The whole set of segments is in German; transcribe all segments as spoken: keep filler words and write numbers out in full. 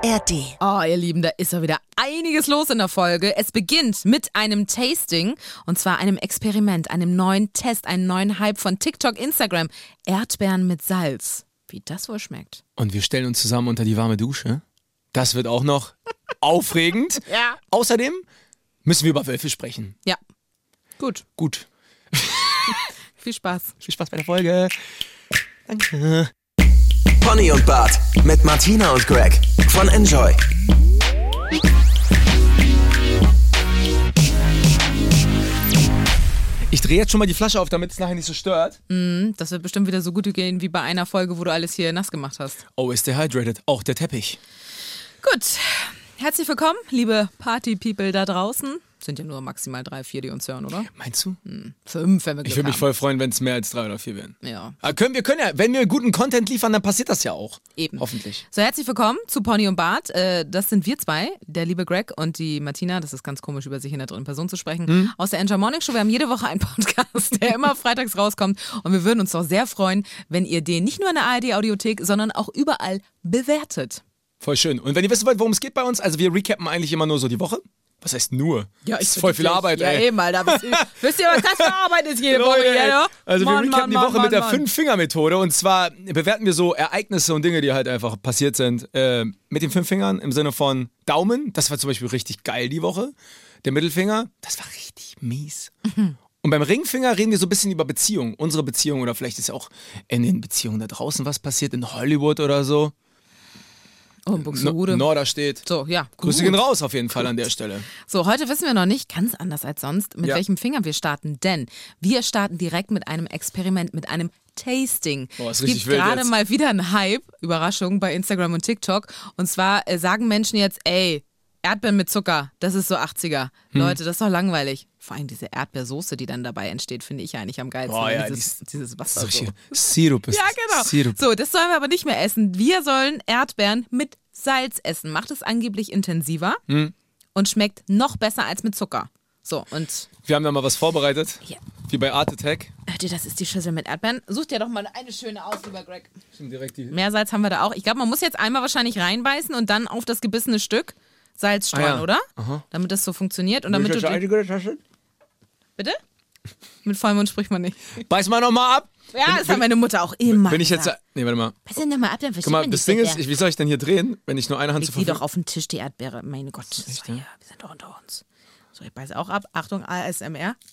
R D. Oh, ihr Lieben, da ist ja wieder einiges los in der Folge. Es beginnt mit einem Tasting, und zwar einem Experiment, einem neuen Test, einem neuen Hype von TikTok, Instagram. Erdbeeren mit Salz. Wie das wohl schmeckt. Und wir stellen uns zusammen unter die warme Dusche. Das wird auch noch aufregend. Ja. Außerdem müssen wir über Wölfe sprechen. Ja. Gut. Gut. Viel Spaß. Viel Spaß bei der Folge. Danke. Pony und Bart mit Martina und Greg von Enjoy. Ich drehe jetzt schon mal die Flasche auf, damit es nachher nicht so stört. Mm, das wird bestimmt wieder so gut gehen wie bei einer Folge, wo du alles hier nass gemacht hast. Oh, ist dehydrated. Auch der Teppich. Gut. Herzlich willkommen, liebe Party-People da draußen. Sind ja nur maximal drei, vier, die uns hören, oder? Meinst du? Hm, fünf, wenn wir Glück Ich würde mich haben. voll freuen, wenn es mehr als drei oder vier wären. Ja. Aber können, wir können ja, wenn wir guten Content liefern, dann passiert das ja auch. Eben. Hoffentlich. So, herzlich willkommen zu Pony und Bart. Äh, das sind wir zwei, der liebe Greg und die Martina. Das ist ganz komisch, über sich in der dritten Person zu sprechen. Hm? Aus der Enjoy Morning Show. Wir haben jede Woche einen Podcast, der immer freitags rauskommt. Und wir würden uns doch sehr freuen, wenn ihr den nicht nur in der A R D-Audiothek, sondern auch überall bewertet. Voll schön. Und wenn ihr wissen wollt, worum es geht bei uns, also wir recappen eigentlich immer nur so die Woche. Was heißt nur? Ja, das ist voll viel Arbeit, ja, ey. Ja, eben, Alter. Wisst ihr, wisst ihr, was das für Arbeit ist jede Woche? Leute, Ja, also Mann, wir recappen Mann, die Mann, Woche Mann, mit der Mann. Fünf-Finger-Methode. Und zwar bewerten wir so Ereignisse und Dinge, die halt einfach passiert sind. Äh, mit den fünf Fingern im Sinne von Daumen. Das war zum Beispiel richtig geil die Woche. Der Mittelfinger, das war richtig mies. Mhm. Und beim Ringfinger reden wir so ein bisschen über Beziehungen. Unsere Beziehung oder vielleicht ist ja auch in den Beziehungen da draußen was passiert, in Hollywood oder so. Oh, in Buxtehude. No, Norderstedt. So, ja. Grüße gut. gehen raus auf jeden Fall an der Stelle. So, heute wissen wir noch nicht, ganz anders als sonst, mit Ja. welchem Finger wir starten. Denn wir starten direkt mit einem Experiment, mit einem Tasting. Boah, ist es richtig gibt wild gerade jetzt. mal wieder einen Hype, Überraschung, bei Instagram und TikTok. Und zwar äh, sagen Menschen jetzt, ey, Erdbeeren mit Zucker, das ist so achtziger. Hm. Leute, das ist doch langweilig. Vor allem diese Erdbeersoße, die dann dabei entsteht, finde ich eigentlich am geilsten. Boah, ja, dieses, dieses Wasser. So So. hier. Sirup ist Ja, genau. Sirup. So, das sollen wir aber nicht mehr essen. Wir sollen Erdbeeren mit Salz essen. Macht es angeblich intensiver Hm. und schmeckt noch besser als mit Zucker. So, und Wir haben da mal was vorbereitet. Ja. Wie bei Art Attack. hört ihr, das ist die Schüssel mit Erdbeeren. Such dir doch mal eine schöne aus, lieber Greg. Direkt die Mehr Salz haben wir da auch. Ich glaube, man muss jetzt einmal wahrscheinlich reinbeißen und dann auf das gebissene Stück Salz streuen, Ah ja. oder? Aha. Damit das so funktioniert. Und damit du die, Tasche? bitte? Mit Vollmund spricht man nicht. Beiß mal nochmal ab. Ja, das hat meine Mutter auch immer Wenn ich jetzt. gesagt. Nee, warte mal. Was sind denn mal Erdbeeren? Guck mal, das Ding ist, ich, wie soll ich denn hier drehen, wenn ich nur eine Hand Leg zur die doch Verfügung auf den Tisch, die Erdbeere. Meine Gott. Das echt, war ja? hier. Wir sind doch unter uns. So, ich beiße auch ab. Achtung, A S M R.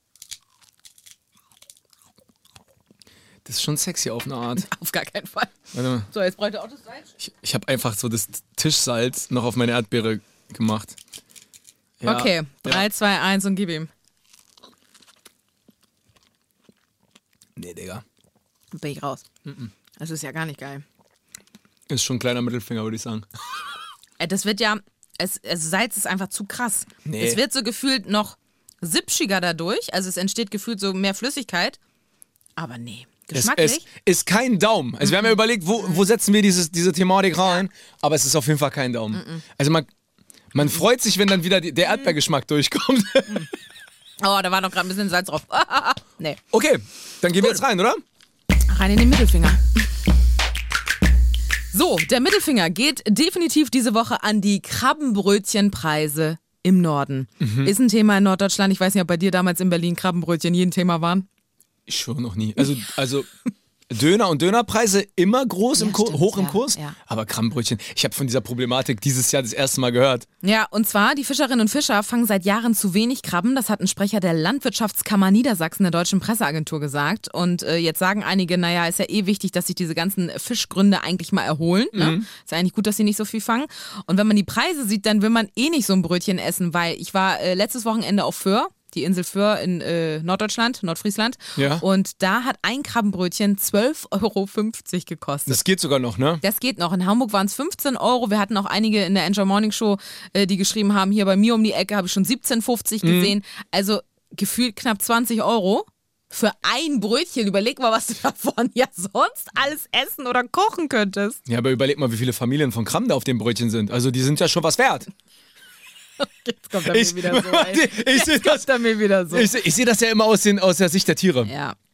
Das ist schon sexy auf eine Art. Auf gar keinen Fall. Warte mal. So, jetzt bräuchte auch das Salz. Ich, ich habe einfach so das Tischsalz noch auf meine Erdbeere gemacht. Ja, Okay, drei, Ja. zwei, eins und gib ihm. Nee, Digga. Bin ich raus. Das ist ja gar nicht geil. Ist schon ein kleiner Mittelfinger, würde ich sagen. Äh, Das wird ja, es, also Salz ist einfach zu krass. Nee. Es wird so gefühlt noch sipschiger dadurch, also es entsteht gefühlt so mehr Flüssigkeit. Aber nee, Es, geschmacklich. es ist kein Daumen. Also wir haben ja überlegt, wo, wo setzen wir dieses, diese Thematik rein, aber es ist auf jeden Fall kein Daumen. Also man, man freut sich, wenn dann wieder die, der Erdbeergeschmack durchkommt. Oh, da war noch gerade ein bisschen Salz drauf. Nee, Okay, dann gehen wir jetzt rein, oder? rein in den Mittelfinger. So, der Mittelfinger geht definitiv diese Woche an die Krabbenbrötchenpreise im Norden. Ist ein Thema in Norddeutschland. Ich weiß nicht, ob bei dir damals in Berlin Krabbenbrötchen jeden Thema waren. Ich schwöre noch nie. Also, also Döner und Dönerpreise immer groß im Ja, Kur- stimmt, hoch im ja, Kurs, ja. aber Krabbenbrötchen, ich habe von dieser Problematik dieses Jahr das erste Mal gehört. Ja, und zwar, die Fischerinnen und Fischer fangen seit Jahren zu wenig Krabben. Das hat ein Sprecher der Landwirtschaftskammer Niedersachsen, der Deutschen Presseagentur, gesagt. Und äh, jetzt sagen einige, naja, ist ja eh wichtig, dass sich diese ganzen Fischgründe eigentlich mal erholen. Ne? Mhm. Ist ja eigentlich gut, dass sie nicht so viel fangen. Und wenn man die Preise sieht, dann will man eh nicht so ein Brötchen essen, weil ich war äh, letztes Wochenende auf Föhr. Die Insel Föhr in äh, Norddeutschland, Nordfriesland. Ja. Und da hat ein Krabbenbrötchen zwölf Euro fünfzig gekostet. Das geht sogar noch, ne? Das geht noch. In Hamburg waren es fünfzehn Euro. Wir hatten auch einige in der Enjoy Morning Show, äh, die geschrieben haben, hier bei mir um die Ecke habe ich schon siebzehn fünfzig gesehen. Also gefühlt knapp zwanzig Euro für ein Brötchen. Überleg mal, was du davon ja sonst alles essen oder kochen könntest. Ja, aber überleg mal, wie viele Familien von Krabben da auf dem Brötchen sind. Also die sind ja schon was wert. Jetzt kommt er Ich- mir wieder so. Ey. ich seh Jetzt das- kommt er mir wieder so. Ich, ich sehe das ja immer aus, den, aus der Sicht der Tiere. Ja,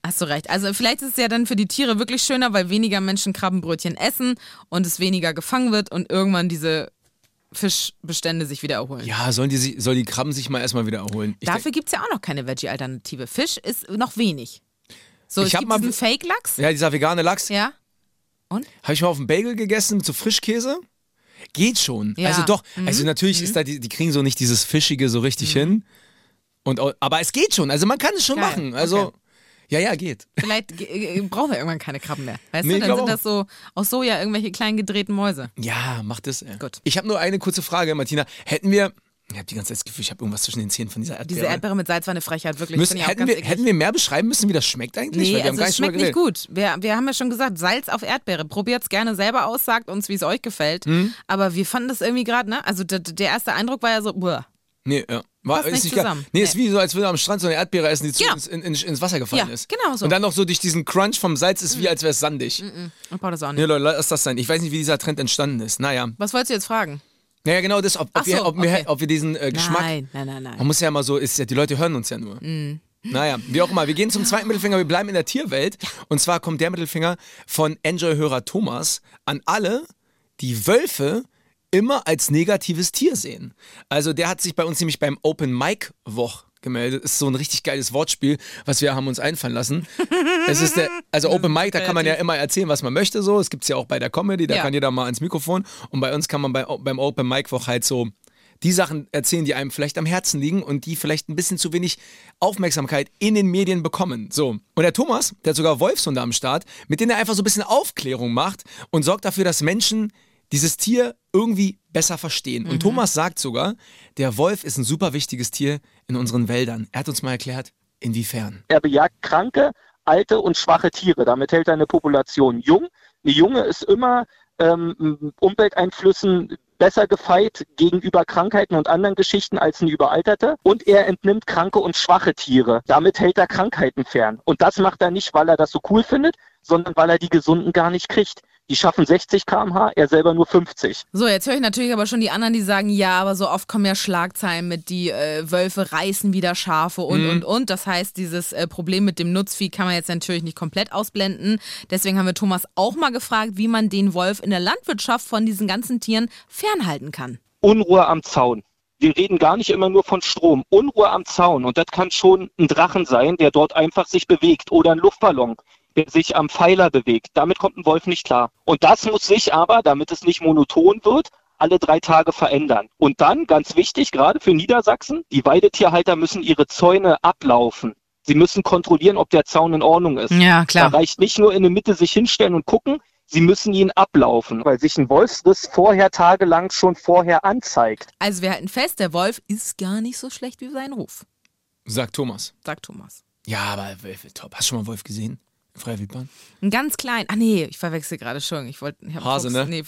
Hast du recht. Also vielleicht ist es ja dann für die Tiere wirklich schöner, weil weniger Menschen Krabbenbrötchen essen und es weniger gefangen wird und irgendwann diese Fischbestände sich wieder erholen. Ja, sollen die, sich- soll die Krabben sich mal erstmal wieder erholen. Ich Dafür gibt es ja auch noch keine Veggie-Alternative. Fisch ist noch wenig. So, Ich es hab gibt mal- diesen Fake-Lachs. denk, ja, dieser vegane Lachs. Ja. Habe ich mal auf dem Bagel gegessen mit so Frischkäse. Geht schon. Ja. Also doch, Mhm. also natürlich ist da, die, die kriegen so nicht dieses Fischige so richtig Mhm. hin. Und, au- aber es geht schon. Also man kann es schon Geil. machen. Also, Okay. ja, ja, geht. Vielleicht äh, brauchen wir irgendwann keine Krabben mehr. Weißt Nee, du, ich dann glaub sind das so aus Soja irgendwelche kleinen gedrehten Mäuse. Ja, macht es. Ey. Gut. Ich habe nur eine kurze Frage, Martina. Hätten wir, ich habe die ganze Zeit das Gefühl, ich habe irgendwas zwischen den Zähnen von dieser Erdbeere. Diese Erdbeere mit Salz war eine Frechheit, wirklich. Müssen, Finde ich auch hätten, ganz wir, eklig. hätten wir mehr beschreiben müssen, wie das schmeckt eigentlich? Nee, Weil wir haben also gar es nicht drüber schmeckt nicht geredet. gut. Wir, wir haben ja schon gesagt, Salz auf Erdbeere. Probiert es gerne selber aus, sagt uns, wie es euch gefällt. Hm? Aber wir fanden das irgendwie gerade, ne? Also der, der erste Eindruck war ja so, buah. Nee, ja. War, Passt ist nicht nicht geil. zusammen. Nee, ist Nee. wie so, als würde am Strand so eine Erdbeere essen, die zu Ja. ins, in, in, ins Wasser gefallen Ja, ist. genau so. Und dann noch so durch diesen Crunch vom Salz ist wie, als wäre es sandig. Ich brauche das auch nicht. Nee, Leute, lass das sein. Ich weiß nicht, wie dieser Trend entstanden ist. Naja. Was wolltest du jetzt fragen? Naja, genau das, ob, ob, Ach wir, so, ob, wir, okay. ob wir diesen äh, Geschmack. Nein, nein, nein, nein. Man muss ja mal so, ist ja, die Leute hören uns ja nur. Mhm. Naja, wie auch immer. Wir gehen zum zweiten Mittelfinger, wir bleiben in der Tierwelt. Und zwar kommt der Mittelfinger von Enjoy-Hörer Thomas an alle, die Wölfe immer als negatives Tier sehen. Also der hat sich bei uns nämlich beim Open Mic Woch gemeldet. Ist so ein richtig geiles Wortspiel, was wir haben uns einfallen lassen. Es ist der, also Open Mic, da kann man ja immer erzählen, was man möchte. So, es gibt's ja auch bei der Comedy, da Ja. kann jeder mal ans Mikrofon. Und bei uns kann man bei, beim Open Mic Woch halt so die Sachen erzählen, die einem vielleicht am Herzen liegen und die vielleicht ein bisschen zu wenig Aufmerksamkeit in den Medien bekommen. So. Und der Thomas, der hat sogar Wolfshunde am Start, mit denen er einfach so ein bisschen Aufklärung macht und sorgt dafür, dass Menschen dieses Tier irgendwie besser verstehen. Und Thomas sagt sogar, der Wolf ist ein super wichtiges Tier in unseren Wäldern. Er hat uns mal erklärt, inwiefern. Er bejagt kranke, alte und schwache Tiere. Damit hält er eine Population jung. Eine Junge ist immer ähm, Umwelteinflüssen besser gefeit gegenüber Krankheiten und anderen Geschichten als eine überalterte. Und er entnimmt kranke und schwache Tiere. Damit hält er Krankheiten fern. Und das macht er nicht, weil er das so cool findet, sondern weil er die Gesunden gar nicht kriegt. Die schaffen sechzig Kilometer pro Stunde, er selber nur fünfzig. So, jetzt höre ich natürlich aber schon die anderen, die sagen, ja, aber so oft kommen ja Schlagzeilen mit, die äh, Wölfe reißen wieder Schafe und, Mhm. und, und. Das heißt, dieses äh, Problem mit dem Nutzvieh kann man jetzt natürlich nicht komplett ausblenden. Deswegen haben wir Thomas auch mal gefragt, wie man den Wolf in der Landwirtschaft von diesen ganzen Tieren fernhalten kann. Unruhe am Zaun. Wir reden gar nicht immer nur von Strom. Unruhe am Zaun. Und das kann schon ein Drachen sein, der dort einfach sich bewegt. Oder ein Luftballon, der sich am Pfeiler bewegt. Damit kommt ein Wolf nicht klar. Und das muss sich aber, damit es nicht monoton wird, alle drei Tage verändern. Und dann, ganz wichtig, gerade für Niedersachsen, die Weidetierhalter müssen ihre Zäune ablaufen. Sie müssen kontrollieren, ob der Zaun in Ordnung ist. Ja, Da reicht nicht nur in der Mitte sich hinstellen und gucken, sie müssen ihn ablaufen, weil sich ein Wolfsriss vorher tagelang schon vorher anzeigt. Also wir halten fest, der Wolf ist gar nicht so schlecht wie sein Ruf, Sagt Thomas. sagt Thomas. Ja, aber Wölfe, top. Hast du schon mal einen Wolf gesehen? In freier Wildbahn? Ein ganz klein, ah nee, ich verwechsel gerade schon. Ich wollte, ich hab einen Hase, Fuchs. ne? Nee,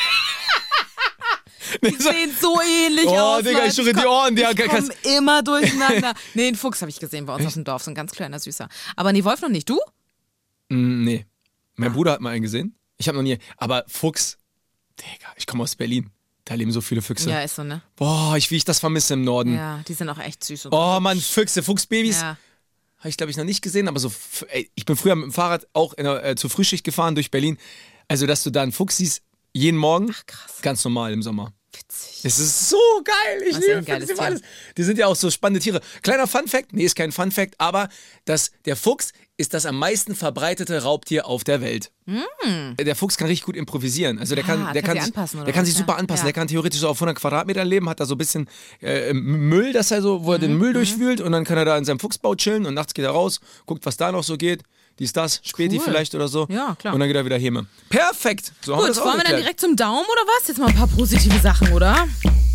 die sehen so ähnlich Oh, aus. Digga, Leute. ich schwöre, die komm- Ohren, die ich haben kein- kommen immer durcheinander. Nee, einen Fuchs habe ich gesehen bei uns auf dem Dorf, so ein ganz kleiner Süßer. Aber nee, Wolf noch nicht. Du? Mm, nee. Mein Bruder hat mal einen gesehen. Ich habe noch nie. Aber Fuchs, Digga, ich komme aus Berlin. Da leben so viele Füchse. Ja, ist so, ne? Boah, ich, wie ich das vermisse im Norden. Ja, die sind auch echt süß. Und Oh Mann, Füchse, Fuchsbabys. ja. Habe ich, glaube ich, noch nicht gesehen, aber so, f- ey, ich bin früher mit dem Fahrrad auch in der, äh, zur Frühschicht gefahren durch Berlin. Also, dass du da einen Fuchs siehst, jeden Morgen, Ach, krass. ganz normal im Sommer. Witzig. Es ist so geil. Ich Was ist liebe ein geiles Füchse über Tier. alles. Die sind ja auch so spannende Tiere. Kleiner Funfact, nee, ist kein Funfact, aber das, der Fuchs ist das am meisten verbreitete Raubtier auf der Welt. Der Fuchs kann richtig gut improvisieren. Also der Ah, kann, der kann kann, sich sich, anpassen, oder der kann was? sich super Ja. anpassen. Ja. Der kann theoretisch so auf hundert Quadratmeter leben, hat da so ein bisschen äh, Müll, dass er so, wo er Mhm. den Müll durchwühlt und dann kann er da in seinem Fuchsbau chillen und nachts geht er raus, guckt, was da noch so geht. Dies, das, Späti Cool. vielleicht oder so. Ja, klar. Und dann geht er wieder heme. Perfekt. So haben wir Gut, das auch wollen wir dann geklärt. direkt zum Daumen oder was? Jetzt mal ein paar positive Sachen, oder?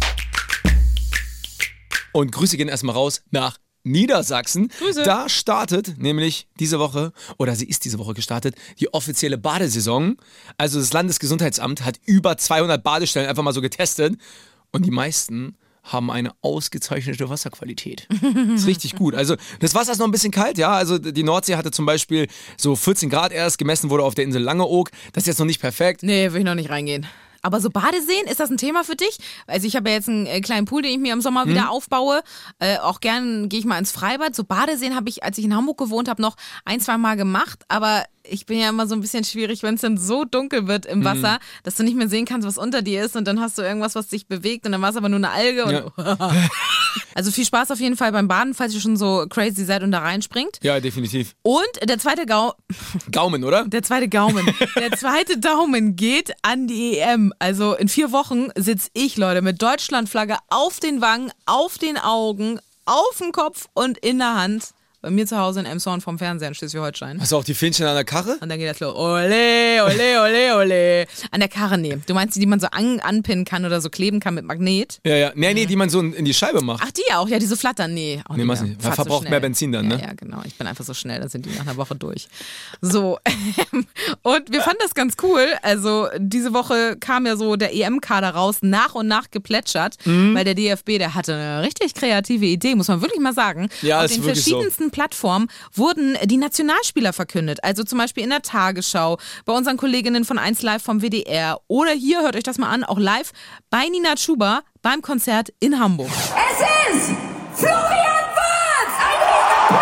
Und Grüße gehen erstmal raus nach Niedersachsen. Grüße. Da startet nämlich diese Woche, oder sie ist diese Woche gestartet, die offizielle Badesaison. Also das Landesgesundheitsamt hat über zweihundert Badestellen einfach mal so getestet. Und die meisten haben eine ausgezeichnete Wasserqualität. Ist richtig gut. Also das Wasser ist noch ein bisschen kalt, ja. Also die Nordsee hatte zum Beispiel so vierzehn Grad erst, gemessen wurde auf der Insel Langeoog. Das ist jetzt noch nicht perfekt. Nee, will ich noch nicht reingehen. Aber so Badeseen, ist das ein Thema für dich? Also ich habe ja jetzt einen äh, kleinen Pool, den ich mir im Sommer wieder aufbaue. Äh, auch gern gehe ich mal ins Freibad. So Badeseen habe ich, als ich in Hamburg gewohnt habe, noch ein, zwei Mal gemacht. Aber ich bin ja immer so ein bisschen schwierig, wenn es dann so dunkel wird im Wasser, dass du nicht mehr sehen kannst, was unter dir ist. Und dann hast du irgendwas, was dich bewegt. Und dann war es aber nur eine Alge. Und Ja. Also viel Spaß auf jeden Fall beim Baden, falls ihr schon so crazy seid und da reinspringt. Ja, definitiv. Und der zweite Gau Gaumen, oder? Der zweite Gaumen. Der zweite Daumen geht an die E M. Also in vier Wochen sitze ich, Leute, mit Deutschlandflagge auf den Wangen, auf den Augen, auf dem Kopf und in der Hand. Bei mir zu Hause in Emshorn vom Fernseher in Schleswig-Holstein. Hast du auch die Fähnchen an der Karre? Und dann geht das los. Ole, ole, ole, ole. An der Karre, nee. Du meinst die, die man so an, anpinnen kann oder so kleben kann mit Magnet? Ja, ja. Nee, nee, die man so in die Scheibe macht. Ach, die auch. Ja, die so flattern. Nee, auch Nee, nicht machst mehr. nicht. Fahrt so Verbraucht schnell. mehr Benzin dann, ne? Ja, ja, genau. Ich bin einfach so schnell, dann sind die nach einer Woche durch. So. Und wir fanden das ganz cool. Also diese Woche kam ja so der E M-Kader raus, nach und nach geplätschert, Mhm. weil der D F B, der hatte eine richtig kreative Idee, muss man wirklich mal sagen. Ja, Auf ist den wirklich so. verschiedensten Plattformen wurden die Nationalspieler verkündet. Also zum Beispiel in der Tagesschau, bei unseren Kolleginnen von eins Live vom W D R oder hier, hört euch das mal an, auch live bei Nina Chuba beim Konzert in Hamburg. Es ist Florian Wirtz!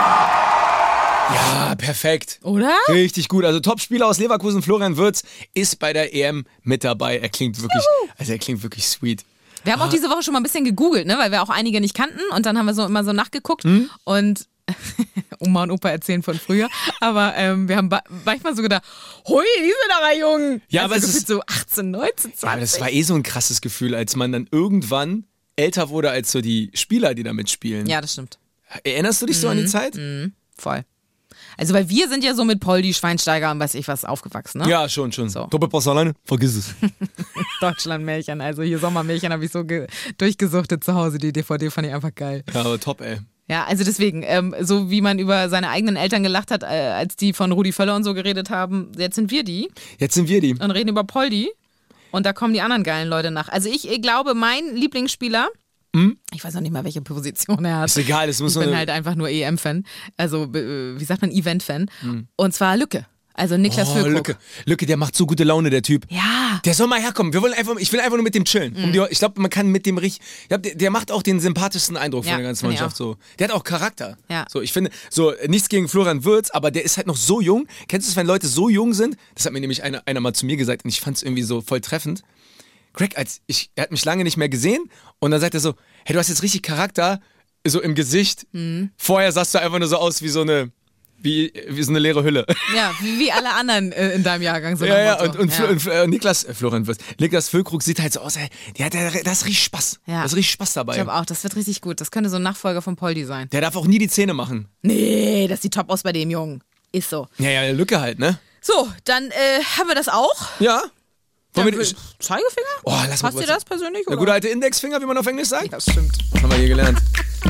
Ja, perfekt. Oder? Richtig gut. Also Topspieler aus Leverkusen, Florian Wirtz, ist bei der E M mit dabei. Er klingt wirklich, also er klingt wirklich sweet. Wir haben auch diese Woche schon mal ein bisschen gegoogelt, ne, weil wir auch einige nicht kannten und dann haben wir so immer so nachgeguckt und Oma und Opa erzählen von früher, aber ähm, wir haben ba- manchmal so gedacht, hui, die sind aber jung. Ja, also aber es gefühlt ist- so achtzehn, neunzehn, zwanzig. Ja, aber das war eh so ein krasses Gefühl, als man dann irgendwann älter wurde als so die Spieler, die da mitspielen. Ja, das stimmt. Erinnerst du dich so an die Zeit? Voll. Also, weil wir sind ja so mit Poldi, Schweinsteiger und weiß ich was aufgewachsen, ne? Ja, schon, schon. So. Doppelpass alleine? Vergiss es. Deutschlandmärchen, also hier Sommermärchen habe ich so ge- durchgesuchtet zu Hause. Die D V D fand ich einfach geil. Ja, aber top, ey. Ja, also deswegen, ähm, so wie man über seine eigenen Eltern gelacht hat, äh, als die von Rudi Völler und so geredet haben, jetzt sind wir die Jetzt sind wir die. und reden über Poldi und da kommen die anderen geilen Leute nach. Also ich, ich glaube, mein Lieblingsspieler, ich weiß noch nicht mal, welche Position er hat. Ist egal, es muss Ich bin nur- halt einfach nur E M-Fan, also äh, wie sagt man, Event-Fan. Und zwar Lücke, also Niklas Oh, Füllkrug. Lücke. Lücke, der macht so gute Laune, der Typ. Ja. Der soll mal herkommen. Wir wollen einfach, ich will einfach nur mit dem chillen. Um die, ich glaube, man kann mit dem richtig. Ja, der, der macht auch den sympathischsten Eindruck Ja, von der ganzen finde ich Mannschaft. So. Der hat auch Charakter. Ja. So, ich finde, so nichts gegen Florian Wirtz, aber der ist halt noch so jung. Kennst du es, wenn Leute so jung sind? Das hat mir nämlich einer, einer mal zu mir gesagt und ich fand es irgendwie so voll treffend. Greg, als ich, er hat mich lange nicht mehr gesehen und dann sagt er so, hey, du hast jetzt richtig Charakter, so im Gesicht. Mhm. Vorher sahst du einfach nur so aus wie so eine, wie, wie so eine leere Hülle. Ja, wie, wie alle anderen äh, in deinem Jahrgang. So Ja, nach ja, Motto. und, und, ja. und äh, Niklas, äh, Florian Wirtz, Niklas Füllkrug sieht halt so aus, ey, der, der, der, das riecht Spaß. Ja. Das riecht Spaß dabei. Ich glaube auch, das wird richtig gut. Das könnte so ein Nachfolger von Poldi sein. Der darf auch nie die Zähne machen. Nee, das sieht top aus bei dem Jungen. Ist so. Ja, ja, Lücke halt, ne? So, dann äh, haben wir das auch. Ja. Wollen Dann, wir, will- Zeigefinger? oh, lass mal Passt dir kurz- das persönlich? Der Oder? gute alte Indexfinger, wie man auf Englisch sagt? Ja, das stimmt. Das haben wir hier gelernt.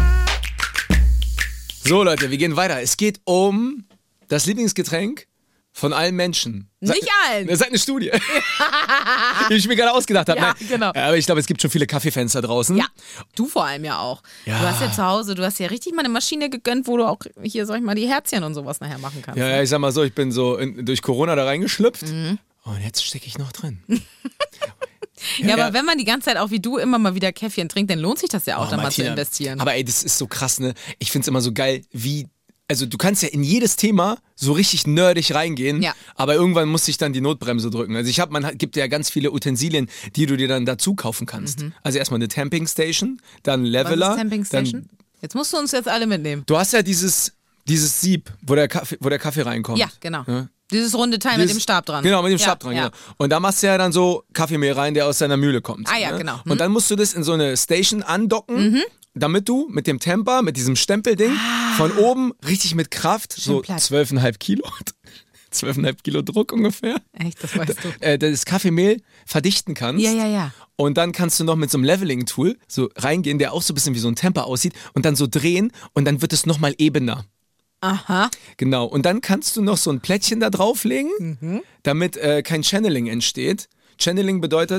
So, Leute, wir gehen weiter. Es geht um das Lieblingsgetränk von allen Menschen. Nicht allen. Das ist eine Studie, die ich mir gerade ausgedacht habe. Ja, Nein. genau. Aber ich glaube, es gibt schon viele Kaffeefans da draußen. Ja, du vor allem ja auch. Ja. Du hast ja zu Hause, du hast ja richtig mal eine Maschine gegönnt, wo du auch hier, sag ich mal, die Herzchen und sowas nachher machen kannst. Ja, ja, ich sag mal so, ich bin so in, durch Corona da reingeschlüpft Mhm. und jetzt stecke ich noch drin. Ja, aber ja. wenn man die ganze Zeit auch wie du immer mal wieder Käffchen trinkt, dann lohnt sich das ja auch, Oh, dann mal zu Martina. investieren. Aber ey, das ist so krass, ne? Ich find's immer so geil, wie, also du kannst ja in jedes Thema so richtig nerdig reingehen, Ja. aber irgendwann muss sich dann die Notbremse drücken. Also ich habe, man hat, gibt ja ganz viele Utensilien, die du dir dann dazu kaufen kannst. Also erstmal eine Tamping Station, dann Mhm. Was Leveler. ist Camping Station? Dann, Jetzt musst du uns jetzt alle mitnehmen. du hast ja dieses, dieses Sieb, wo der Kaffee, wo der Kaffee reinkommt. Ja, genau. Ja. Dieses runde Teil mit Dieses- dem Stab dran. Genau, mit dem Ja, Stab dran, ja. genau. Und da machst du ja dann so Kaffeemehl rein, der aus deiner Mühle kommt. Ah ja, ne? genau. Hm. Und dann musst du das in so eine Station andocken, damit du mit dem Temper, mit diesem Stempelding, von oben richtig mit Kraft, so Ah. platt. zwölf Komma fünf Kilo, zwölf Komma fünf Kilo Druck ungefähr, Echt, das weißt du. äh, das Kaffeemehl verdichten kannst. Ja, ja, ja. Und dann kannst du noch mit so einem Leveling-Tool so reingehen, der auch so ein bisschen wie so ein Temper aussieht und dann so drehen und dann wird es nochmal ebener. Aha. Genau, und dann kannst du noch so ein Plättchen da drauflegen, Mhm. damit äh, kein Channeling entsteht. Channeling bedeutet,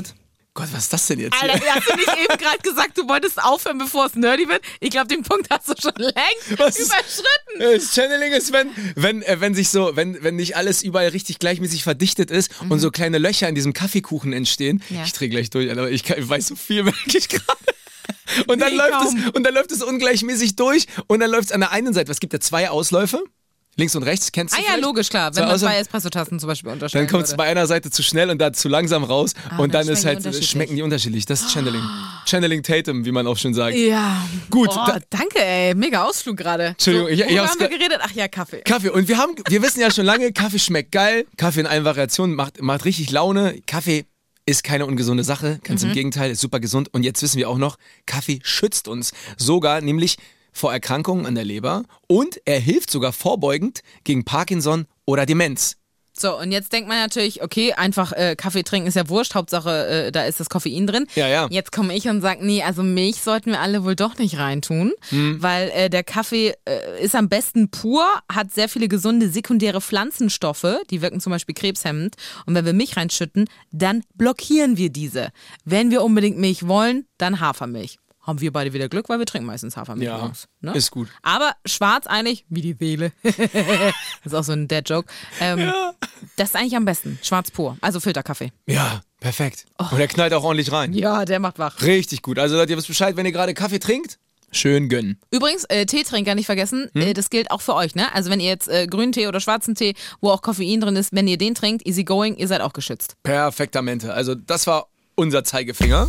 Gott, was ist das denn jetzt Alter, hier? hast du nicht eben gerade gesagt, du wolltest aufhören, bevor es nerdy wird? Ich glaube, den Punkt hast du schon längst Was ist- überschritten. Das Channeling ist, wenn, wenn, äh, wenn sich so, wenn, wenn nicht alles überall richtig gleichmäßig verdichtet ist und so kleine Löcher in diesem Kaffeekuchen entstehen. Ja. Ich drehe gleich durch, Alter, ich, kann, ich weiß so viel wirklich gerade. Und dann, Nee, läuft kaum. es, und dann läuft es ungleichmäßig durch und dann läuft es an der einen Seite. Was gibt da zwei Ausläufe? Links und rechts, kennst du Ah ja, vielleicht? logisch, klar. Zwei Wenn man Ausläufe. zwei Espresso-Tasten zum Beispiel unterscheiden Dann kommt es würde. bei einer Seite zu schnell und da zu langsam raus Ah, und dann dann ist schmecken die halt, unterschiedlich. schmecken die unterschiedlich. Das ist Channeling. Channeling Tatum, wie man auch schon sagt. Ja. Gut, Oh, da- danke, ey. Mega Ausflug gerade. Entschuldigung, so, ich- ich worüber hab's haben wir ge- geredet? Ach ja, Kaffee. Kaffee. Und wir haben, wir wissen ja schon lange, Kaffee schmeckt geil. Kaffee in allen Variationen macht, macht richtig Laune. Kaffee ist keine ungesunde Sache. Ganz Mhm. im Gegenteil, ist super gesund. Und jetzt wissen wir auch noch, Kaffee schützt uns sogar, nämlich vor Erkrankungen an der Leber. Und er hilft sogar vorbeugend gegen Parkinson oder Demenz. So, und jetzt denkt man natürlich, okay, einfach äh, Kaffee trinken ist ja wurscht, Hauptsache äh, da ist das Koffein drin. Ja, ja. Jetzt komme ich und sage, nee, also Milch sollten wir alle wohl doch nicht reintun, Hm. weil äh, der Kaffee äh, ist am besten pur, hat sehr viele gesunde sekundäre Pflanzenstoffe, die wirken zum Beispiel krebshemmend. Und wenn wir Milch reinschütten, dann blockieren wir diese. Wenn wir unbedingt Milch wollen, dann Hafermilch. Haben wir beide wieder Glück, weil wir trinken meistens Hafermilch Ja, morgens. Ne? ist gut. Aber schwarz eigentlich, wie die Seele. Das ist auch so ein Dad-Joke. Ähm, Das ist eigentlich am besten. Schwarz pur. Also Filterkaffee. Ja, perfekt. Oh. Und er knallt auch ordentlich rein. Ja, der macht wach. Richtig gut. Also Leute, ihr wisst Bescheid, wenn ihr gerade Kaffee trinkt, schön gönnen. Übrigens, äh, Teetrinker nicht vergessen, Hm? äh, das gilt auch für euch, ne? Also wenn ihr jetzt äh, grünen Tee oder schwarzen Tee, wo auch Koffein drin ist, wenn ihr den trinkt, easy going, ihr seid auch geschützt. Perfektamente. Also das war unser Zeigefinger.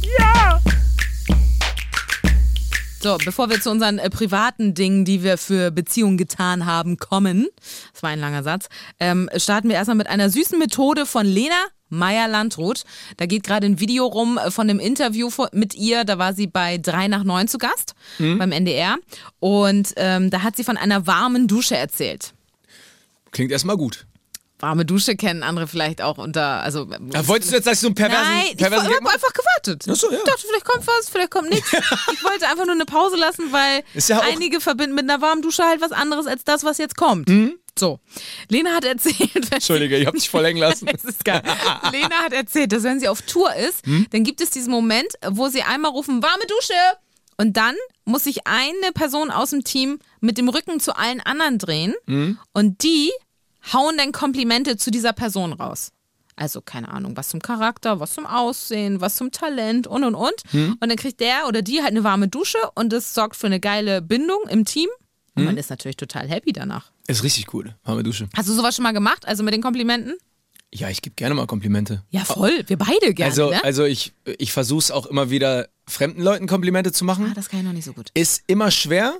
So, bevor wir zu unseren äh, privaten Dingen, die wir für Beziehungen getan haben, kommen, das war ein langer Satz, ähm, starten wir erstmal mit einer süßen Methode von Lena Meyer-Landrut. Da geht gerade ein Video rum äh, von dem Interview vor- mit ihr. Da war sie bei drei nach neun zu Gast beim N D R. Und ähm, da hat sie von einer warmen Dusche erzählt. Klingt erstmal gut. Warme Dusche kennen andere vielleicht auch unter, also... Ja, wolltest du jetzt, dass ich so einen perversen, Nein, ich perversen habe Gag mache? einfach gewartet. Ach so, ja. Ich dachte, vielleicht kommt was, vielleicht kommt nichts. Ich wollte einfach nur eine Pause lassen, weil Ist ja auch- einige verbinden mit einer warmen Dusche halt was anderes als das, was jetzt kommt. So, Lena hat erzählt... wenn Entschuldige, ich hab dich voll hängen lassen. Das ist geil. Lena hat erzählt, dass wenn sie auf Tour ist, Hm? dann gibt es diesen Moment, wo sie einmal rufen, warme Dusche. Und dann muss sich eine Person aus dem Team mit dem Rücken zu allen anderen drehen. Hm? Und die hauen dann Komplimente zu dieser Person raus. Also, keine Ahnung, was zum Charakter, was zum Aussehen, was zum Talent und und und. Hm? Und dann kriegt der oder die halt eine warme Dusche und das sorgt für eine geile Bindung im Team. Und Hm? man ist natürlich total happy danach. Ist richtig cool. Warme Dusche. Hast du sowas schon mal gemacht? Also mit den Komplimenten? Ja, ich gebe gerne mal Komplimente. Ja, voll. Wir beide gerne, Also, ne? also ich, ich versuche es auch immer wieder, fremden Leuten Komplimente zu machen. Ah, das kann ich noch nicht so gut. Ist immer schwer.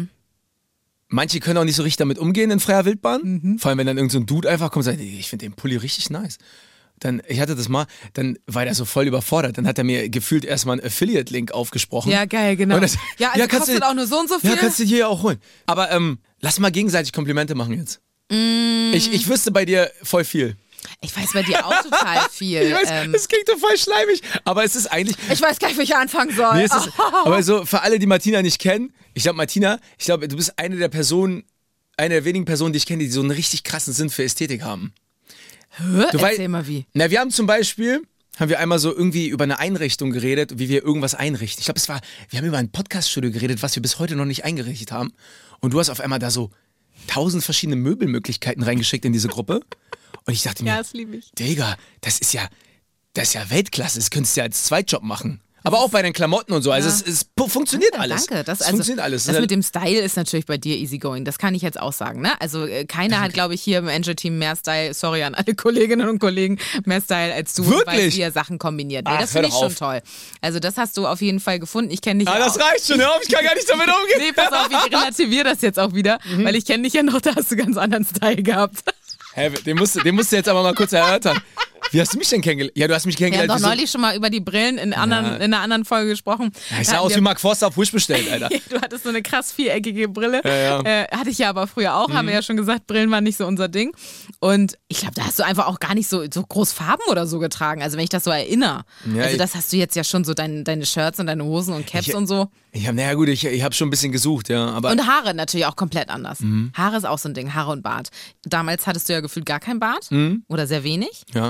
Manche können auch nicht so richtig damit umgehen in freier Wildbahn. Vor allem, wenn dann irgend so ein Dude einfach kommt und sagt, "Ey, ich finde den Pulli richtig nice. Dann, ich hatte das mal, dann war der so voll überfordert. Dann hat er mir gefühlt erstmal einen Affiliate-Link aufgesprochen. Ja, geil, genau. Und das- ja, also kannst kostet du- auch nur so und so viel. Ja, kannst du dir ja auch holen. Aber ähm, lass mal gegenseitig Komplimente machen jetzt. Mm. Ich, ich wüsste bei dir voll viel. Ich weiß bei dir auch total viel. Ich weiß, ähm, das klingt doch voll schleimig. Aber es ist eigentlich. ich weiß gar nicht, wie ich anfangen soll. Nee, es ist, aber so für alle, die Martina nicht kennen, ich glaube, Martina, ich glaube, du bist eine der Personen, eine der wenigen Personen, die ich kenne, die so einen richtig krassen Sinn für Ästhetik haben. Hä? Du wei- Erzähl mal wie. Na, wir haben zum Beispiel, haben wir einmal so irgendwie über eine Einrichtung geredet, wie wir irgendwas einrichten. Ich glaube, es war, wir haben über ein Podcaststudio geredet, was wir bis heute noch nicht eingerichtet haben. Und du hast auf einmal da so tausend verschiedene Möbelmöglichkeiten reingeschickt in diese Gruppe. Und ich dachte mir, Ja, das liebe ich. Digga, das ist ja, das ist ja Weltklasse, das könntest du ja als Zweitjob machen. Aber auch bei den Klamotten und so, also Ja. es, es pu- funktioniert Ja, alles. Danke. Das, es also, funktioniert alles. Das mit dem Style ist natürlich bei dir easygoing. Das kann ich jetzt auch sagen. Ne? Also äh, keiner hat, glaube ich, hier im Angel-Team mehr Style, sorry an alle Kolleginnen und Kollegen, mehr Style als du. Wirklich? Weil ihr Sachen kombiniert. Nee, Ach, das hör finde ich doch schon auf. toll. Also das hast du auf jeden Fall gefunden. Ich kenne dich Ah, ja das auch. reicht schon, hör auf, ich kann gar nicht damit umgehen. Nee, pass auf, ich relativiere das jetzt auch wieder, Mhm. weil ich kenne dich ja noch, da hast du ganz anderen Style gehabt. Hä, den musst, du, den musst du jetzt aber mal kurz erörtern. Wie hast du mich denn kennengelernt? Ja, du hast mich Wir haben kennengelernt. doch wie so- neulich schon mal über die Brillen in, anderen, Ja. in einer anderen Folge gesprochen. Ja, ich Da sah hatten aus wir- wie Mark Forster auf Wish bestellt, Alter. Du hattest so eine krass viereckige Brille. Ja, ja. Äh, hatte ich ja aber früher auch, haben wir ja schon gesagt, Brillen waren nicht so unser Ding. Und ich glaube, da hast du einfach auch gar nicht so, so groß Farben oder so getragen. Also wenn ich das so erinnere. Ja, also ich- das hast du jetzt ja schon so dein, deine Shirts und deine Hosen und Caps Ich- und so. Ich hab, naja gut, ich, ich habe schon ein bisschen gesucht, ja. Aber Und Haare natürlich auch komplett anders. Mhm. Haare ist auch so ein Ding, Haare und Bart. Damals hattest du ja gefühlt gar kein Bart Mhm. oder sehr wenig. ja.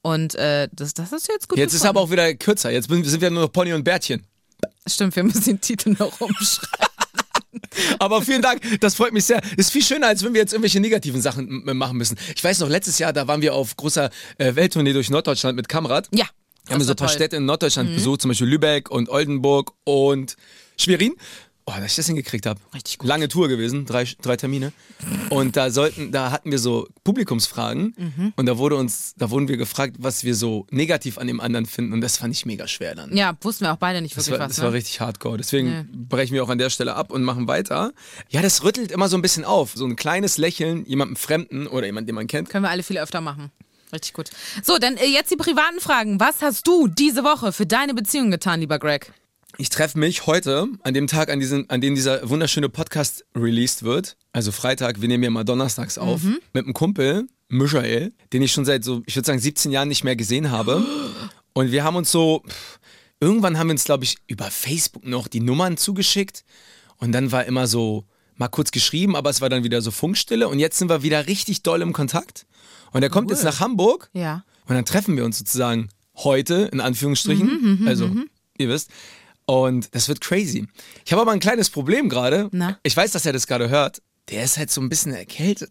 Und äh, das, das ist jetzt gut Jetzt ist gefunden. aber auch wieder kürzer. Jetzt sind wir nur noch Pony und Bärtchen. Stimmt, wir müssen den Titel noch umschreiben. Aber vielen Dank, das freut mich sehr. Ist viel schöner, als wenn wir jetzt irgendwelche negativen Sachen m- machen müssen. Ich weiß noch, letztes Jahr, da waren wir auf großer äh, Welttournee durch Norddeutschland mit Kamrad. Ja. Haben wir so ein paar toll. Städte in Norddeutschland besucht, zum Beispiel Lübeck und Oldenburg und Schwerin. Oh, dass ich das hingekriegt habe. Richtig gut. Lange Tour gewesen, drei, drei Termine. Und da sollten, da hatten wir so Publikumsfragen Mhm. und da wurde uns, da wurden wir gefragt, was wir so negativ an dem anderen finden und das fand ich mega schwer dann. Ja, wussten wir auch beide nicht Das wirklich war, was. das war Ne? richtig hardcore. Deswegen Nee. brechen wir auch an der Stelle ab und machen weiter. Ja, das rüttelt immer so ein bisschen auf. So ein kleines Lächeln jemandem Fremden oder jemanden, den man kennt. Können wir alle viel öfter machen. Richtig gut. So, dann äh, jetzt die privaten Fragen. Was hast du diese Woche für deine Beziehung getan, lieber Greg? Ich treffe mich heute, an dem Tag, an, diesen, an dem dieser wunderschöne Podcast released wird, also Freitag, wir nehmen ja mal donnerstags auf, mit einem Kumpel, Michael, den ich schon seit so, ich würde sagen, siebzehn Jahren nicht mehr gesehen habe. Und wir haben uns so, pff, irgendwann haben wir uns, glaube ich, über Facebook noch die Nummern zugeschickt. Und dann war immer so, mal kurz geschrieben, aber es war dann wieder so Funkstille. Und jetzt sind wir wieder richtig doll im Kontakt. Und er kommt Cool. jetzt nach Hamburg. Ja. Und dann treffen wir uns sozusagen heute, in Anführungsstrichen. also, ihr wisst. Und das wird crazy. Ich habe aber ein kleines Problem gerade. Na? Ich weiß, dass er das gerade hört. Der ist halt so ein bisschen erkältet.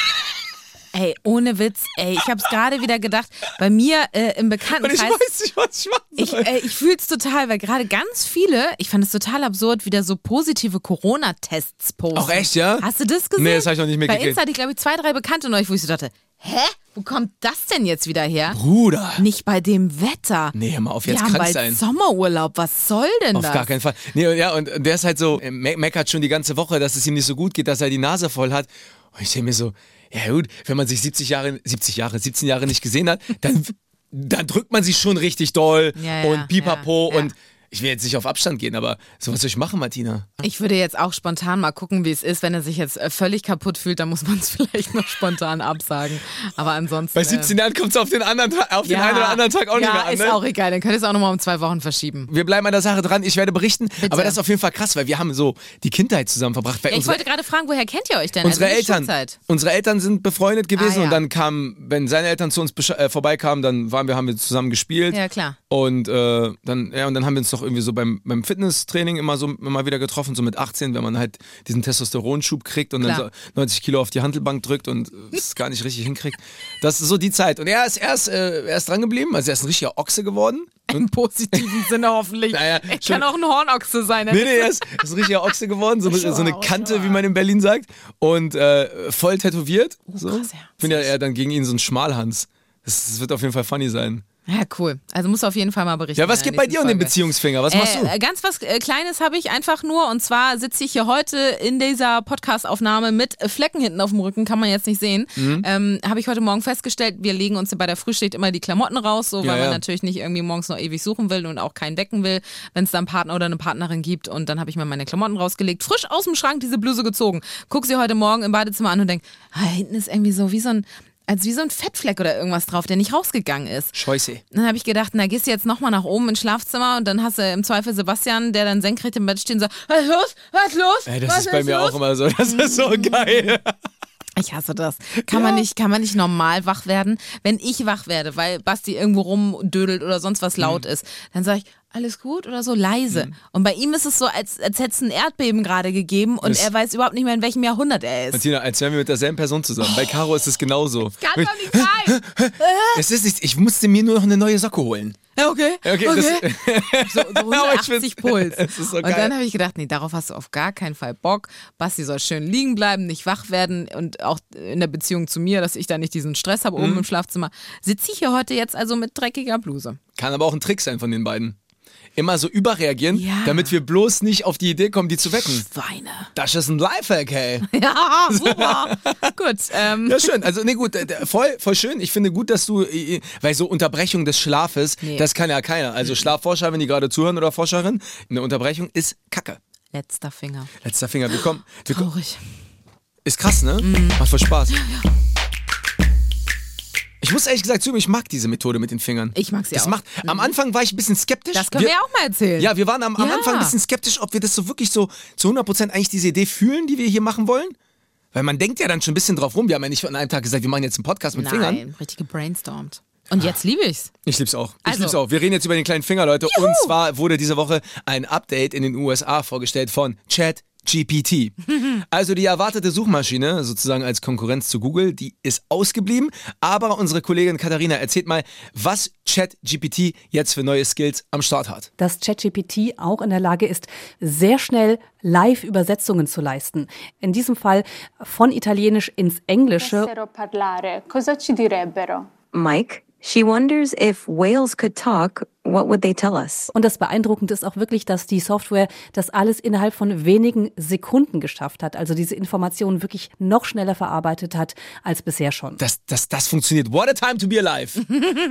Ey, ohne Witz, ey, ich hab's gerade wieder gedacht, bei mir äh, im Und ich Bekanntenkreis, weiß nicht, was ich machen ich, soll. äh, ich fühl's total, weil gerade ganz viele, ich fand es total absurd, wieder so positive Corona-Tests posten. Auch echt, ja? Hast du das gesehen? Nee, das hab ich noch nicht Bei mitgekriegt. Insta hatte ich, glaube ich, zwei, drei Bekannte neulich, wo ich so dachte, hä? Wo kommt das denn jetzt wieder her? Bruder. Nicht bei dem Wetter. Nee, hör mal auf, Wir jetzt haben krank bald sein. Sommerurlaub, was soll denn Auf das? gar keinen Fall. Nee, und ja, und der ist halt so, er me- meckert schon die ganze Woche, dass es ihm nicht so gut geht, dass er die Nase voll hat. Und ich denke mir so, ja gut, wenn man sich siebzig Jahre, siebzig Jahre, siebzehn Jahre nicht gesehen hat, dann, dann drückt man sich schon richtig doll Ja, ja, und pipapo ja, ja. und ich will jetzt nicht auf Abstand gehen, aber so was soll ich machen, Martina? Ich würde jetzt auch spontan mal gucken, wie es ist. Wenn er sich jetzt äh, völlig kaputt fühlt, dann muss man es vielleicht noch spontan absagen. Aber ansonsten. Bei siebzehn Jahren kommt es auf den anderen Ta- auf den einen oder anderen Tag auch ja, nicht mehr an. ist Ne? auch egal. Dann könnt ihr es auch nochmal um zwei Wochen verschieben. Wir bleiben an der Sache dran, ich werde berichten, aber das ist auf jeden Fall krass, weil wir haben so die Kindheit zusammen verbracht. Weil Ja, ich unsere, wollte gerade fragen, woher kennt ihr euch denn? unsere also die Eltern, Schulzeit. unsere Eltern sind befreundet gewesen Ah, ja. und dann kam, wenn seine Eltern zu uns besche- äh, vorbeikamen, dann waren wir, haben wir zusammen gespielt. Ja, klar. Und äh, dann, ja, und dann haben wir uns doch irgendwie so beim, beim Fitnesstraining immer so immer wieder getroffen, so mit achtzehn, wenn man halt diesen Testosteronschub kriegt und Klar. dann so neunzig Kilo auf die Hantelbank drückt und äh, es gar nicht richtig hinkriegt. Das ist so die Zeit. Und er ist erst, äh, er ist dran geblieben, also er ist ein richtiger Ochse geworden. Im positiven Sinne hoffentlich. Naja, er schon- kann auch ein Hornochse sein. Nee, nee, er ist, ist ein richtiger Ochse geworden, so eine, so eine Kante, wie man in Berlin sagt. Und äh, voll tätowiert. So. krass, ja. Ich finde ja eher dann gegen ihn so ein Schmalhans. Das, das wird auf jeden Fall funny sein. Ja, cool. Also musst du auf jeden Fall mal berichten. Ja, was in geht der bei nächsten dir um den Folge. Beziehungsfinger? Was machst du? Äh, ganz was äh, Kleines habe ich einfach nur, und zwar sitze ich hier heute in dieser Podcast-Aufnahme mit Flecken hinten auf dem Rücken, kann man jetzt nicht sehen. Mhm. Ähm, habe ich heute Morgen festgestellt, wir legen uns bei der Frühschicht immer die Klamotten raus, so, weil Ja, man ja. natürlich nicht irgendwie morgens noch ewig suchen will und auch keinen wecken will, wenn es da einen Partner oder eine Partnerin gibt. Und dann habe ich mir meine Klamotten rausgelegt, frisch aus dem Schrank diese Bluse gezogen. Guck sie heute Morgen im Badezimmer an und denk, ah, hinten ist irgendwie so wie so ein als wie so ein Fettfleck oder irgendwas drauf, der nicht rausgegangen ist. Scheiße. Dann habe ich gedacht, na gehst du jetzt nochmal nach oben ins Schlafzimmer und dann hast du im Zweifel Sebastian, der dann senkrecht im Bett steht und sagt, was ist los, was ist los, Ey, das was ist bei mir los? auch immer so. Das ist so geil. Ich hasse das. Kann, man nicht, kann man nicht normal wach werden? Wenn ich wach werde, weil Basti irgendwo rumdödelt oder sonst was laut ist, dann sage ich, alles gut oder so leise. Und bei ihm ist es so, als, als hätte es ein Erdbeben gerade gegeben und Das- er weiß überhaupt nicht mehr, in welchem Jahrhundert er ist. Martina, als wären wir mit derselben Person zusammen. Bei Caro ist es genauso. Kann doch nicht sein. Es ist nichts. Ich musste mir nur noch eine neue Socke holen. Ja, okay. Okay, okay. das- so, so Aber ich hundertachtzig find's- Puls. es ist so und geil. dann habe ich gedacht, nee, darauf hast du auf gar keinen Fall Bock. Basti soll schön liegen bleiben, nicht wach werden und auch in der Beziehung zu mir, dass ich da nicht diesen Stress habe Mhm. oben im Schlafzimmer. Sitze ich hier heute jetzt also mit dreckiger Bluse. Kann aber auch ein Trick sein von den beiden. Immer so überreagieren, Ja. damit wir bloß nicht auf die Idee kommen, die zu wecken. Weine. Das ist ein Lifehack, hey. Ja, super. Gut. Ähm, Ja, schön. Also, nee, gut, äh, voll, voll schön. Ich finde gut, dass du, äh, weil so Unterbrechung des Schlafes, Nee. das kann ja keiner. Also Schlafforscher, wenn die gerade zuhören oder Forscherin, eine Unterbrechung ist Kacke. letzter Finger. Letzter Finger, wir kommen. Wir kommen. Traurig. Ist krass, ne? Macht voll Spaß. Ich muss ehrlich gesagt zugeben, ich mag diese Methode mit den Fingern. Ich mag sie das auch. Macht, am Anfang war ich ein bisschen skeptisch. Das können wir, ja auch mal erzählen. Ja, wir waren am, am Ja. Anfang ein bisschen skeptisch, ob wir das so wirklich so zu hundert Prozent eigentlich diese Idee fühlen, die wir hier machen wollen. Weil man denkt ja dann schon ein bisschen drauf rum. Wir haben ja nicht an einem Tag gesagt, wir machen jetzt einen Podcast mit Fingern. Nein, richtig gebrainstormt. Und jetzt liebe ich's. Ich lieb's auch. Ich Also. lieb's auch. Wir reden jetzt über den kleinen Finger, Leute. Juhu. Und zwar wurde diese Woche ein Update in den U S A vorgestellt von ChatGPT. Also die erwartete Suchmaschine, sozusagen als Konkurrenz zu Google, die ist ausgeblieben. Aber unsere Kollegin Katharina erzählt mal, was ChatGPT jetzt für neue Skills am Start hat. Dass ChatGPT auch in der Lage ist, sehr schnell Live-Übersetzungen zu leisten. In diesem Fall von Italienisch ins Englische. parlare, cosa ci direbbero? Mike, she wonders if whales could talk, what would they tell us? Und das Beeindruckende ist auch wirklich, dass die Software das alles innerhalb von wenigen Sekunden geschafft hat. Also diese Informationen wirklich noch schneller verarbeitet hat als bisher schon. Dass das, das funktioniert. What a time to be alive.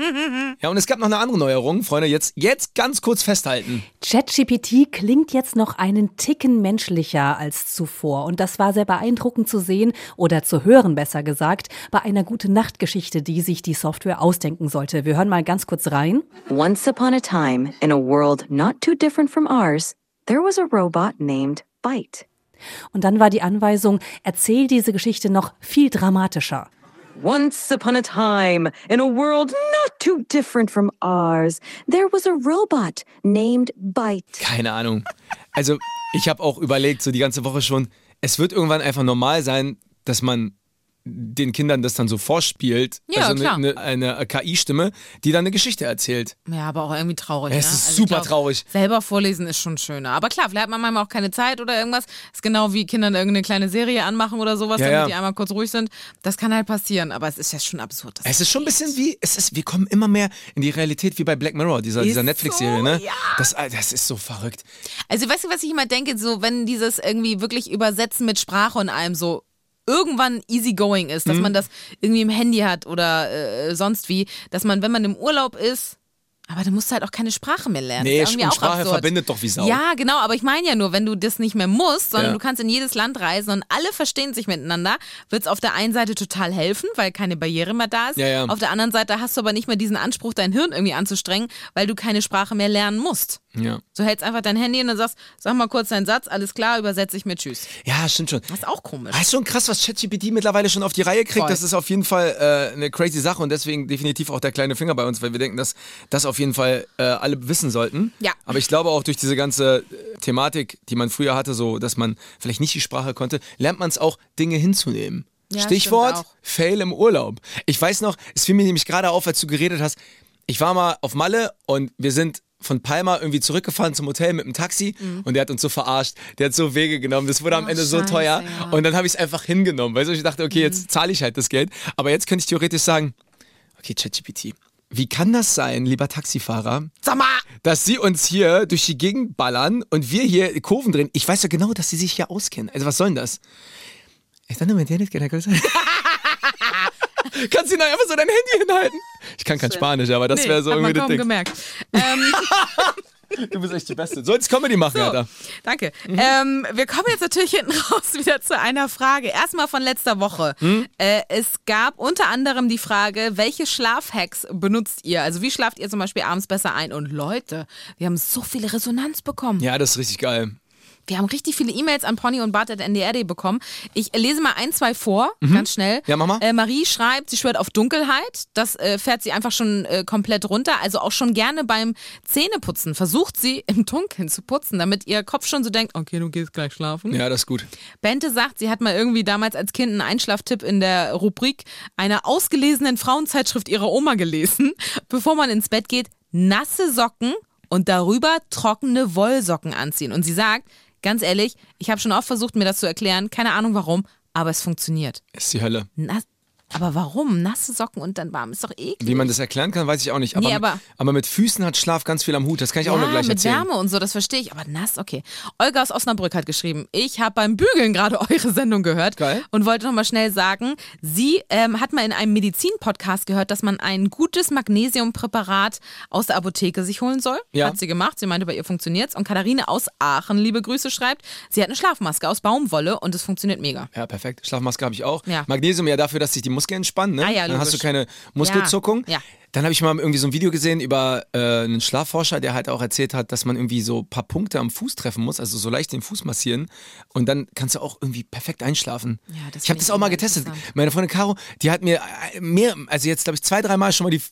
Ja, und es gab noch eine andere Neuerung. Freunde, jetzt, jetzt ganz kurz festhalten. ChatGPT klingt jetzt noch einen Ticken menschlicher als zuvor. Und das war sehr beeindruckend zu sehen oder zu hören, besser gesagt, bei einer Gute-Nacht-Geschichte, die sich die Software ausdenken sollte. Wir hören mal ganz kurz rein. Once upon a time, in a world not too different from ours, there was a robot named Bite. Und dann war die Anweisung, erzähl diese Geschichte noch viel dramatischer. Once upon a time, in a world not too different from ours, there was a robot named Bite. Keine Ahnung. Also ich habe auch überlegt, so die ganze Woche schon, es wird irgendwann einfach normal sein, dass man den Kindern das dann so vorspielt. Ja, also klar. eine, eine, eine K I-Stimme, die dann eine Geschichte erzählt. Ja, aber auch irgendwie traurig. Es ne? ist Also ich super glaub, traurig. Selber vorlesen ist schon schöner. Aber klar, vielleicht hat man manchmal auch keine Zeit oder irgendwas. Ist genau wie Kinder irgendeine kleine Serie anmachen oder sowas, Ja, damit ja. die einmal kurz ruhig sind. Das kann halt passieren, aber es ist ja schon absurd. dass Es ist schon ein bisschen wie, es ist, wir kommen immer mehr in die Realität wie bei Black Mirror, dieser, dieser Ist Netflix-Serie, so, ne? ja. Das, das ist so verrückt. Also weißt du, was ich immer denke, so wenn dieses irgendwie wirklich Übersetzen mit Sprache und allem so irgendwann easygoing ist, dass Mhm. man das irgendwie im Handy hat oder äh, sonst wie, dass man, wenn man im Urlaub ist, aber du musst halt auch keine Sprache mehr lernen. Nee, ist ja irgendwie und auch Sprache absurd. verbindet doch wie Sau. Ja, genau, aber ich meine ja nur, wenn du das nicht mehr musst, sondern Ja. du kannst in jedes Land reisen und alle verstehen sich miteinander, wird es auf der einen Seite total helfen, weil keine Barriere mehr da ist. Ja, ja. Auf der anderen Seite hast du aber nicht mehr diesen Anspruch, dein Hirn irgendwie anzustrengen, weil du keine Sprache mehr lernen musst. Ja. Du hältst einfach dein Handy und dann sagst, sag mal kurz deinen Satz, alles klar, übersetze ich mir Tschüss. Ja, stimmt schon. Das ist auch komisch. Das ist schon krass, was ChatGPT mittlerweile schon auf die Reihe kriegt. Voll. Das ist auf jeden Fall äh, eine crazy Sache und deswegen definitiv auch der kleine Finger bei uns, weil wir denken, dass das auf jeden Fall äh, alle wissen sollten. Ja. Aber ich glaube auch durch diese ganze äh, Thematik, die man früher hatte, so dass man vielleicht nicht die Sprache konnte, lernt man es auch, Dinge hinzunehmen. Ja, Stichwort stimmt auch. Fail im Urlaub. Ich weiß noch, es fiel mir nämlich gerade auf, als du geredet hast, ich war mal auf Malle und wir sind von Palma irgendwie zurückgefahren zum Hotel mit dem Taxi und der hat uns so verarscht, der hat so Wege genommen, das wurde am Oh, Ende so scheiße, teuer ja. und dann habe ich es einfach hingenommen, weißt du, ich dachte, okay, jetzt zahle ich halt das Geld, aber jetzt könnte ich theoretisch sagen, okay, ChatGPT, wie kann das sein, lieber Taxifahrer, Sag mal! dass sie uns hier durch die Gegend ballern und wir hier Kurven drehen? Ich weiß ja genau, dass sie sich hier auskennen. Also was soll denn das? Ist das nur mit dir nicht Kannst du ihnen einfach so dein Handy hinhalten? Ich kann kein Spanisch, aber das Nee, wäre so hat irgendwie man das kaum Ding. gemerkt. Ähm, Du bist echt die Beste. So, jetzt Comedy machen, So, Alter. danke. Ähm, wir kommen jetzt natürlich hinten raus wieder zu einer Frage. Erstmal von letzter Woche. Hm? Äh, es gab unter anderem die Frage, welche Schlafhacks benutzt ihr? Also wie schlaft ihr zum Beispiel abends besser ein? Und Leute, wir haben so viele Resonanz bekommen. Ja, das ist richtig geil. Wir haben richtig viele E-Mails an pony und bart at n d r punkt d bekommen. Ich lese mal ein, zwei vor, ganz schnell. Mhm. Ja, mach mal. Äh, Marie schreibt, sie schwört auf Dunkelheit. Das äh, fährt sie einfach schon äh, komplett runter. Also auch schon gerne beim Zähneputzen versucht sie im Dunkeln zu putzen, damit ihr Kopf schon so denkt, okay, du gehst gleich schlafen. Ja, das ist gut. Bente sagt, sie hat mal irgendwie damals als Kind einen Einschlaftipp in der Rubrik einer ausgelesenen Frauenzeitschrift ihrer Oma gelesen. Bevor man ins Bett geht, nasse Socken und darüber trockene Wollsocken anziehen. Und sie sagt, ganz ehrlich, ich habe schon oft versucht, mir das zu erklären, keine Ahnung warum, aber es funktioniert. Ist die Hölle. Nass, aber warum? Nasse Socken und dann warm, ist doch eklig. Wie man das erklären kann, weiß ich auch nicht. Aber, Nee, aber- aber mit Füßen hat Schlaf ganz viel am Hut. Das kann ich auch ja, nur gleich mit erzählen. Wärme und so, das verstehe ich, aber nass, okay. Olga aus Osnabrück hat geschrieben, ich habe beim Bügeln gerade eure Sendung gehört Geil. und wollte nochmal schnell sagen, sie ähm, hat mal in einem Medizin-Podcast gehört, dass man ein gutes Magnesiumpräparat aus der Apotheke sich holen soll. Ja. Hat sie gemacht, sie meinte, bei ihr funktioniert's. Und Katharine aus Aachen, liebe Grüße, schreibt, sie hat eine Schlafmaske aus Baumwolle und es funktioniert mega. Ja, perfekt. Schlafmaske habe ich auch. Ja. Magnesium ja dafür, dass sich die Muskeln entspannen. Ne? Ah ja, Dann hast du logisch. keine Muskelzuckung. Ja, ja. Dann habe ich mal irgendwie so ein Video gesehen über äh, einen Schlafforscher, der halt auch erzählt hat, dass man irgendwie so ein paar Punkte am Fuß treffen muss, also so leicht den Fuß massieren und dann kannst du auch irgendwie perfekt einschlafen. Ja, das ich habe finde das ich auch mal immer getestet. interessant. Meine Freundin Caro, die hat mir äh, mehr, also jetzt glaube ich zwei, dreimal schon mal die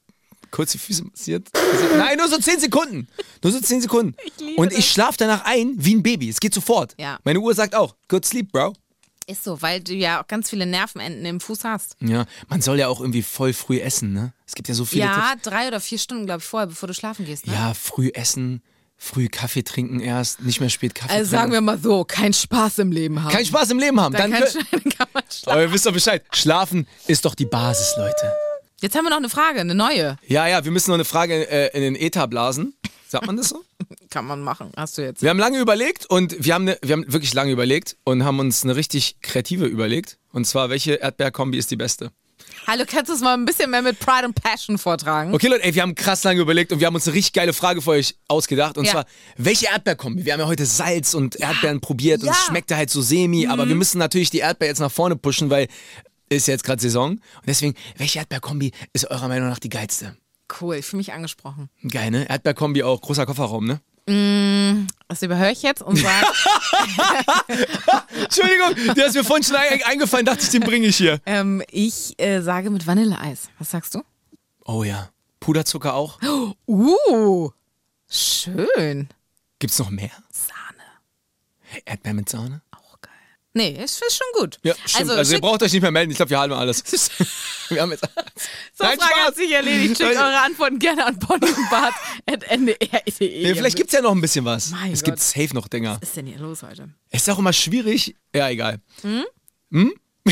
kurz die Füße massiert. Nein, nur so zehn Sekunden. Nur so zehn Sekunden. Ich liebe Und ich das. schlafe danach ein wie ein Baby. Es geht sofort. Ja. Meine Uhr sagt auch, good sleep, bro. Ist so, weil du ja auch ganz viele Nervenenden im Fuß hast. Ja, man soll ja auch irgendwie voll früh essen, ne? Es gibt ja so viele Ja, Tipps. drei oder vier Stunden, glaube ich, vorher, bevor du schlafen gehst. Ne? Ja, früh essen, früh Kaffee trinken erst, nicht mehr spät Kaffee Also trinken. sagen wir mal so, kein Spaß im Leben haben. Kein Spaß im Leben haben. Dann Dann kann, könnt- dann kann man schlafen. Aber ihr wisst doch Bescheid. Schlafen ist doch die Basis, Leute. Jetzt haben wir noch eine Frage, eine neue. Ja, ja, wir müssen noch eine Frage äh, in den Äther blasen. Sagt man das so? Kann man machen, hast du jetzt. Wir haben lange überlegt und wir haben, ne, wir haben wirklich lange überlegt und haben uns eine richtig kreative überlegt. Und zwar, welche Erdbeerkombi ist die beste? Hallo, kannst du es mal ein bisschen mehr mit Pride and Passion vortragen? Okay, Leute, ey, wir haben krass lange überlegt und wir haben uns eine richtig geile Frage für euch ausgedacht. Und Ja. zwar, welche Erdbeerkombi? Wir haben ja heute Salz und Erdbeeren probiert und es Ja. schmeckte halt so semi, aber wir müssen natürlich die Erdbeer jetzt nach vorne pushen, weil ist ja jetzt gerade Saison. Und deswegen, welche Erdbeerkombi ist eurer Meinung nach die geilste? Cool, ich fühle mich angesprochen. Geil, ne? Erdbeerkombi auch, großer Kofferraum, ne? Das überhöre ich jetzt und sage, Entschuldigung, der ist mir vorhin schon ein- eingefallen, dachte ich, den bringe ich hier. ähm, ich äh, sage mit Vanilleeis. Was sagst du? Oh ja. Puderzucker auch. Uh, schön. Gibt's noch mehr? Sahne. Erdbeer mit Sahne? Auch geil. Nee, ist, ist schon gut. Ja, stimmt. Also, Also, ihr schick- braucht euch nicht mehr melden. Ich glaube, wir haben alles. Wir haben jetzt alles. So, Nein, Frage Spaß. hat sich erledigt. Schickt eure Antworten gerne an ponyundbart at n d r punkt d e. Nee, vielleicht gibt's ja noch ein bisschen was. Mein es Gott. gibt safe noch Dinger. Was ist denn hier los heute? Es ist auch immer schwierig. Ja, egal. Hm?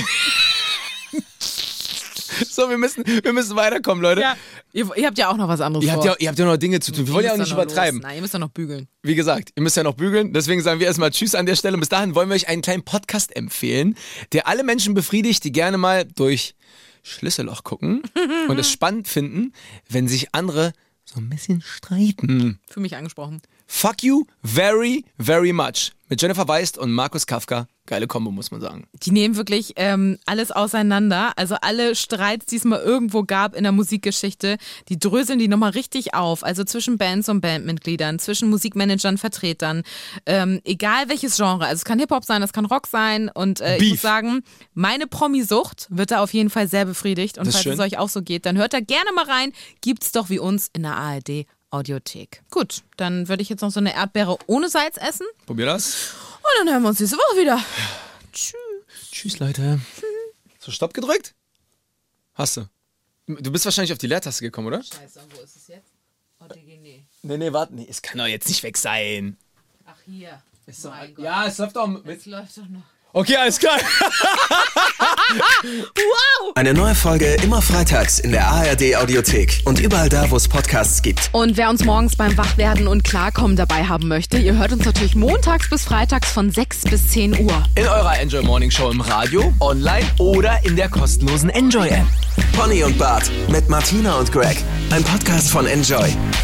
So, wir müssen, wir müssen weiterkommen, Leute. Ja, ihr, ihr habt ja auch noch was anderes Ihr, habt vor. ja, ihr habt ja noch Dinge zu tun. Wir wollen ja auch Ihr müsst nicht doch noch übertreiben. Los. Nein, ihr müsst doch noch bügeln. Wie gesagt, ihr müsst ja noch bügeln. Deswegen sagen wir erstmal Tschüss an der Stelle. Und bis dahin wollen wir euch einen kleinen Podcast empfehlen, der alle Menschen befriedigt, die gerne mal durch Schlüsselloch gucken und es spannend finden, wenn sich andere so ein bisschen streiten. Für mich angesprochen. Fuck you very, very much. Mit Jennifer Weist und Markus Kafka. Geile Kombo, muss man sagen. Die nehmen wirklich ähm, alles auseinander. Also alle Streits, die es mal irgendwo gab in der Musikgeschichte, die dröseln die nochmal richtig auf. Also zwischen Bands und Bandmitgliedern, zwischen Musikmanagern, Vertretern. Ähm, egal welches Genre. Also es kann Hip-Hop sein, es kann Rock sein. Und äh, ich Beef. muss sagen, meine Promi-Sucht wird da auf jeden Fall sehr befriedigt. Und Das ist falls es schön. euch auch so geht, dann hört da gerne mal rein. Gibt's doch wie uns in der A R D Audiothek. Gut, dann würde ich jetzt noch so eine Erdbeere ohne Salz essen. Probier das. Und dann hören wir uns nächste Woche wieder. Tschüss. Tschüss, Leute. So, Stopp gedrückt? Hast du. Du bist wahrscheinlich auf die Leertaste gekommen, oder? Scheiße, wo ist es jetzt? Oh, D G, nee. Nee, nee, warte. Nee, es kann doch jetzt nicht weg sein. Ach, hier. Ist doch, Mein Gott. ja, es läuft doch mit. Es läuft doch noch. Okay, alles klar. Eine neue Folge immer freitags in der A R D Audiothek und überall da, wo es Podcasts gibt. Und wer uns morgens beim Wachwerden und Klarkommen dabei haben möchte, ihr hört uns natürlich montags bis freitags von sechs bis zehn Uhr. In eurer Enjoy Morning Show im Radio, online oder in der kostenlosen Enjoy App. Pony und Bart mit Martina und Greg. Ein Podcast von Enjoy.